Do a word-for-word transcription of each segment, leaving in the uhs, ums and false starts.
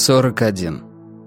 сорок один.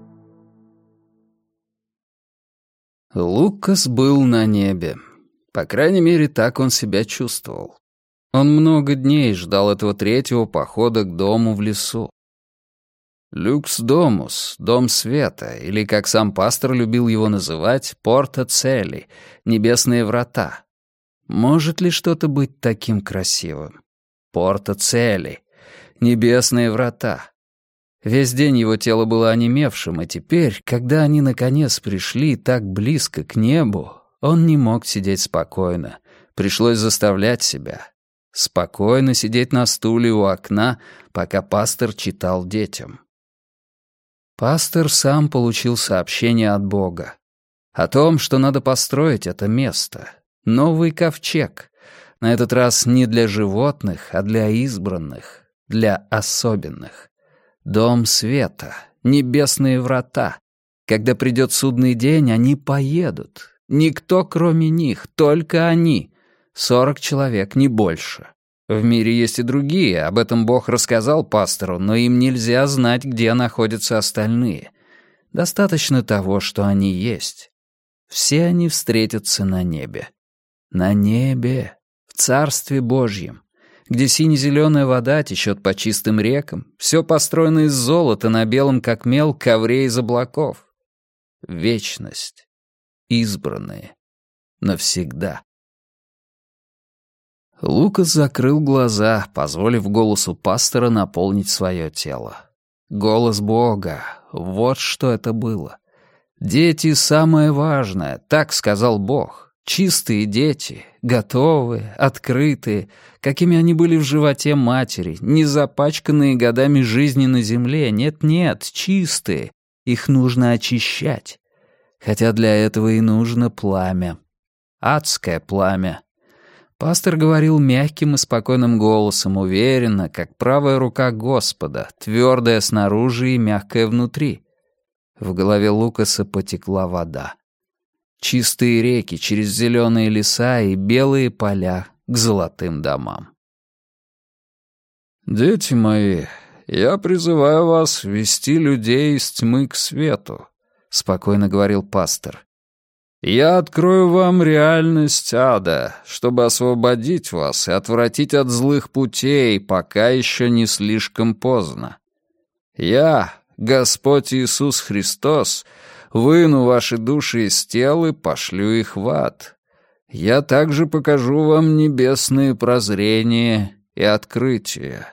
Лукас был на небе. По крайней мере, так он себя чувствовал. Он много дней ждал этого третьего похода к дому в лесу. Люкс Домус, Дом Света, или, как сам пастор любил его называть, Порта Цели, Небесные Врата. Может ли что-то быть таким красивым? Порта Цели, Небесные Врата. Весь день его тело было онемевшим, и теперь, когда они наконец пришли так близко к небу, он не мог сидеть спокойно. Пришлось заставлять себя. Спокойно сидеть на стуле у окна, пока пастор читал детям. Пастор сам получил сообщение от Бога о том, что надо построить это место. Новый ковчег. На этот раз не для животных, а для избранных, для особенных. Дом света, небесные врата. Когда придет судный день, они поедут. Никто, кроме них, только они. Сорок человек, не больше. В мире есть и другие, об этом Бог рассказал пастору, но им нельзя знать, где находятся остальные. Достаточно того, что они есть. Все они встретятся на небе. На небе, в Царстве Божьем, где сине-зеленая вода течет по чистым рекам, все построено из золота на белом, как мел, ковре из облаков. Вечность. Избранные. Навсегда. Лукас закрыл глаза, позволив голосу пастора наполнить свое тело. Голос Бога. Вот что это было. Дети — самое важное, так сказал Бог. Чистые дети, готовые, открытые, какими они были в животе матери, не запачканные годами жизни на земле, нет-нет, чистые, их нужно очищать. Хотя для этого и нужно пламя. Адское пламя. Пастор говорил мягким и спокойным голосом, уверенно, как правая рука Господа, твердая снаружи и мягкая внутри. В голове Лукаса потекла вода. Чистые реки через зеленые леса и белые поля к золотым домам. «Дети мои, я призываю вас вести людей из тьмы к свету», — спокойно говорил пастор. «Я открою вам реальность ада, чтобы освободить вас и отвратить от злых путей, пока еще не слишком поздно. Я, Господь Иисус Христос, выну ваши души из тел и пошлю их в ад. Я также покажу вам небесные прозрения и открытия».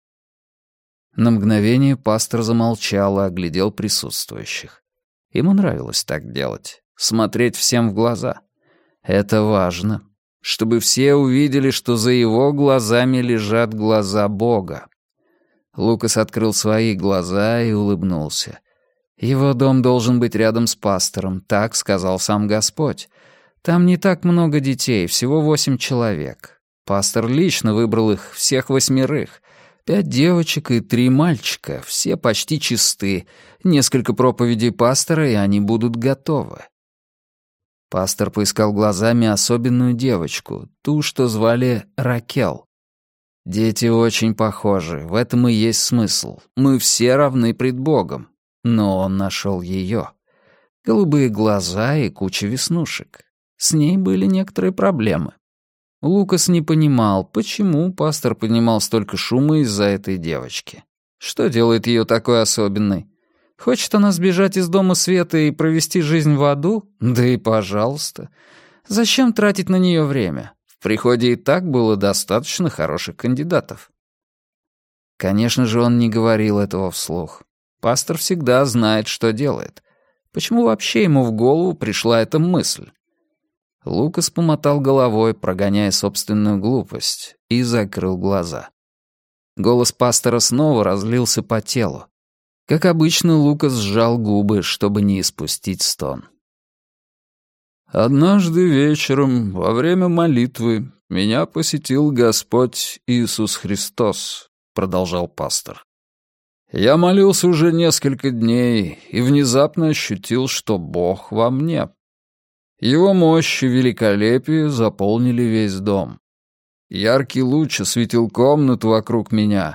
На мгновение пастор замолчал и оглядел присутствующих. Ему нравилось так делать, смотреть всем в глаза. Это важно, чтобы все увидели, что за его глазами лежат глаза Бога. Лукас открыл свои глаза и улыбнулся. Его дом должен быть рядом с пастором, так сказал сам Господь. Там не так много детей, всего восемь человек. Пастор лично выбрал их, всех восьмерых. Пять девочек и три мальчика, все почти чисты. Несколько проповедей пастора, и они будут готовы. Пастор поискал глазами особенную девочку, ту, что звали Ракел. Дети очень похожи, в этом и есть смысл. Мы все равны пред Богом. Но он нашел ее. Голубые глаза и куча веснушек. С ней были некоторые проблемы. Лукас не понимал, почему пастор поднимал столько шума из-за этой девочки. Что делает ее такой особенной? Хочет она сбежать из Дома Света и провести жизнь в аду? Да и пожалуйста. Зачем тратить на нее время? В приходе и так было достаточно хороших кандидатов. Конечно же, он не говорил этого вслух. Пастор всегда знает, что делает. Почему вообще ему в голову пришла эта мысль? Лукас помотал головой, прогоняя собственную глупость, и закрыл глаза. Голос пастора снова разлился по телу. Как обычно, Лукас сжал губы, чтобы не испустить стон. «Однажды вечером, во время молитвы, меня посетил Господь Иисус Христос», — продолжал пастор. «Я молился уже несколько дней и внезапно ощутил, что Бог во мне. Его мощь и великолепие заполнили весь дом. Яркий луч осветил комнату вокруг меня,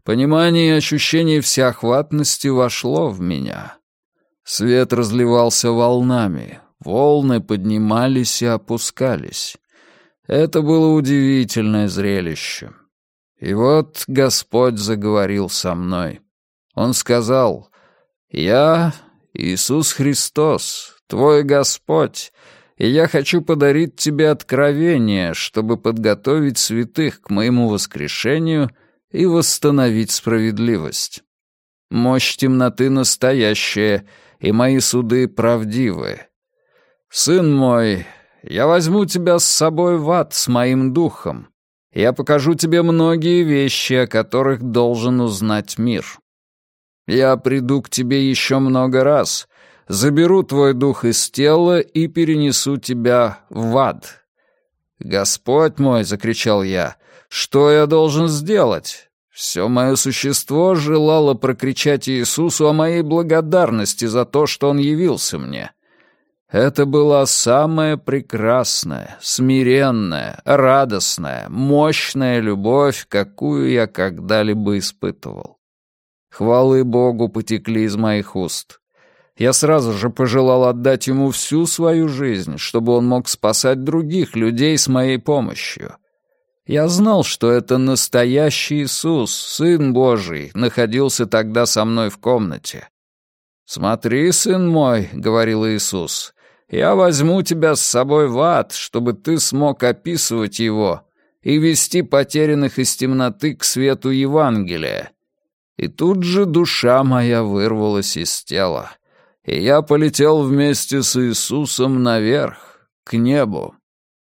Понимание и ощущение всеохватности вошло в меня. Свет разливался волнами, волны поднимались и опускались. Это было удивительное зрелище. И вот Господь заговорил со мной. Он сказал: «Я, Иисус Христос, твой Господь, и я хочу подарить тебе откровение, чтобы подготовить святых к моему воскрешению и восстановить справедливость. Мощь темноты настоящая, и мои суды правдивы. Сын мой, я возьму тебя с собой в ад с моим духом. Я покажу тебе многие вещи, о которых должен узнать мир. Я приду к тебе еще много раз, заберу твой дух из тела и перенесу тебя в ад». «Господь мой!» — закричал я. «Что я должен сделать?» Все мое существо желало прокричать Иисусу о моей благодарности за то, что Он явился мне. Это была самая прекрасная, смиренная, радостная, мощная любовь, какую я когда-либо испытывал. Хвалы Богу потекли из моих уст. Я сразу же пожелал отдать Ему всю свою жизнь, чтобы Он мог спасать других людей с моей помощью. Я знал, что это настоящий Иисус, Сын Божий, находился тогда со мной в комнате. «Смотри, сын мой», — говорил Иисус, — «я возьму тебя с собой в ад, чтобы ты смог описывать его и вести потерянных из темноты к свету Евангелия». И тут же душа моя вырвалась из тела, и я полетел вместе с Иисусом наверх, к небу.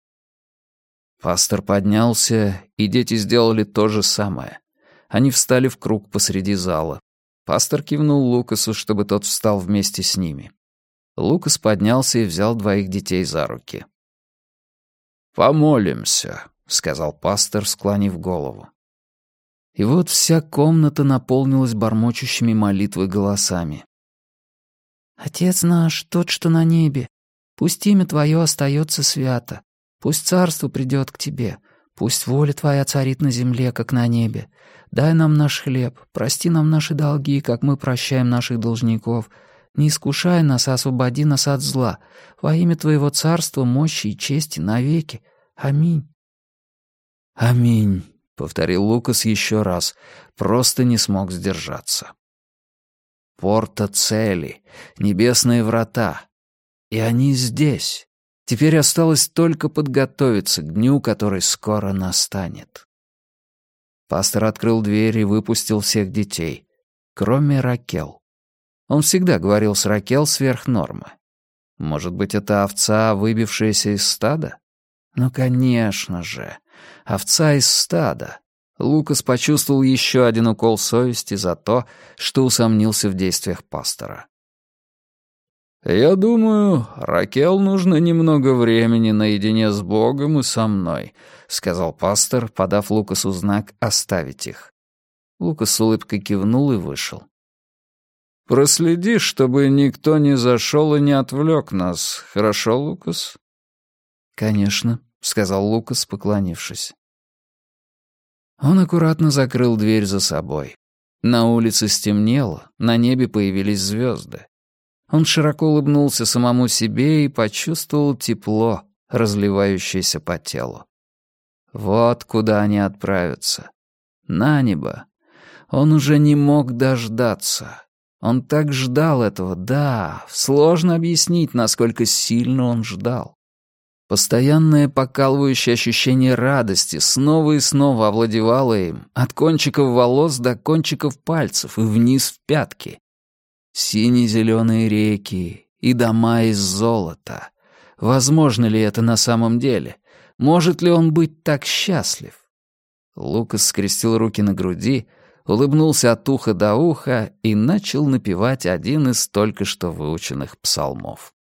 Пастор поднялся, и дети сделали то же самое. Они встали в круг посреди зала. Пастор кивнул Лукасу, чтобы тот встал вместе с ними. Лукас поднялся и взял двоих детей за руки. «Помолимся», — сказал пастор, склонив голову. И вот вся комната наполнилась бормочущими молитвой голосами. «Отец наш, тот, что на небе, пусть имя Твое остается свято. Пусть царство придет к Тебе, пусть воля Твоя царит на земле, как на небе. Дай нам наш хлеб, прости нам наши долги, как мы прощаем наших должников. Не искушай нас, а освободи нас от зла. Во имя Твоего царства, мощи и чести навеки. Аминь». «Аминь», — повторил Лукас еще раз, просто не смог сдержаться. Порта Цели, небесные врата. И они здесь. Теперь осталось только подготовиться к дню, который скоро настанет. Пастор открыл дверь и выпустил всех детей, кроме Ракел. Он всегда говорил с Ракел сверх нормы. Может быть, это овца, выбившаяся из стада? Ну, конечно же, овца из стада. Лукас почувствовал еще один укол совести за то, что усомнился в действиях пастора. «Я думаю, Ракел нужно немного времени наедине с Богом и со мной», — сказал пастор, подав Лукасу знак оставить их. Лукас с улыбкой кивнул и вышел. «Проследи, чтобы никто не зашел и не отвлек нас, хорошо, Лукас?» «Конечно», — сказал Лукас, поклонившись. Он аккуратно закрыл дверь за собой. На улице стемнело, на небе появились звезды. Он широко улыбнулся самому себе и почувствовал тепло, разливающееся по телу. Вот куда они отправятся. На небо. Он уже не мог дождаться. Он так ждал этого, да, сложно объяснить, насколько сильно он ждал. Постоянное покалывающее ощущение радости снова и снова овладевало им, от кончиков волос до кончиков пальцев и вниз в пятки. Сине-зеленые реки и дома из золота. Возможно ли это на самом деле? Может ли он быть так счастлив? Лукас скрестил руки на груди, улыбнулся от уха до уха и начал напевать один из только что выученных псалмов.